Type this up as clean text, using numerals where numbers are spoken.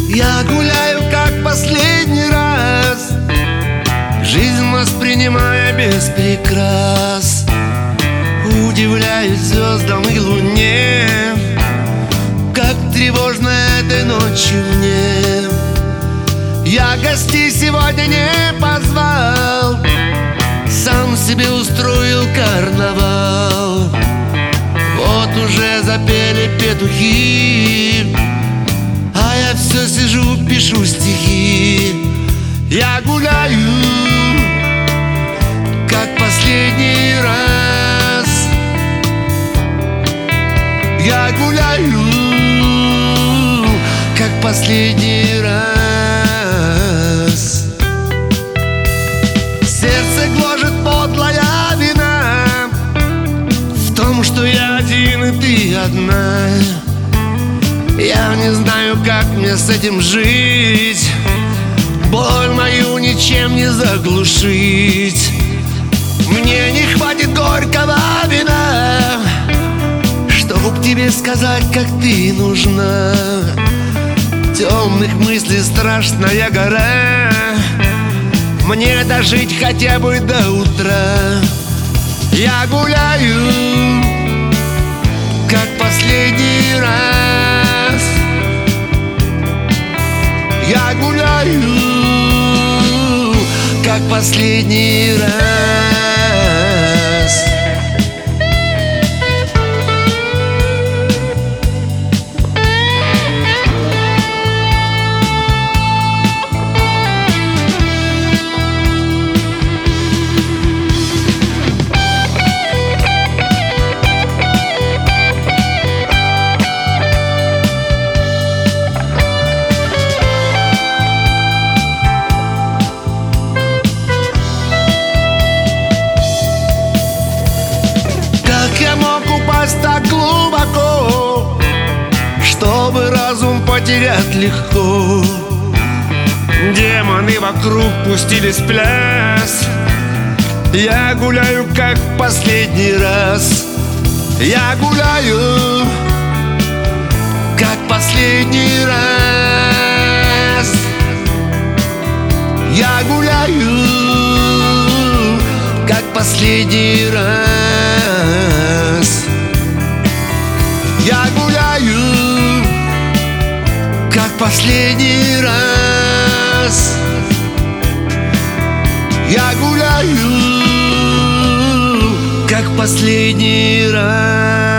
Я гуляю как последний раз, жизнь воспринимая без прикрас. Удивляюсь звездам и луне, как тревожно этой ночью мне. Я гостей сегодня не позвал, сам себе устроил карнавал. Вот уже запели петухи, а я все сижу, пишу стихи. Я гуляю, как последний раз. Я гуляю, как последний раз. Сердце гложет подлая вина в том, что я один и ты одна. Я не знаю, как мне с этим жить, боль мою ничем не заглушить. Мне не хватит горького вина, чтоб тебе сказать, как ты нужна. Темных мыслей страшная гора, мне дожить хотя бы до утра. Я гуляю, как последний раз. Я гуляю, как последний раз. Так глубоко, чтобы разум потерять легко. Демоны вокруг пустились в пляс. Я гуляю, как в последний раз. Я гуляю, как последний раз. Я гуляю, как последний раз. Я гуляю, как последний раз. Я гуляю, как последний раз.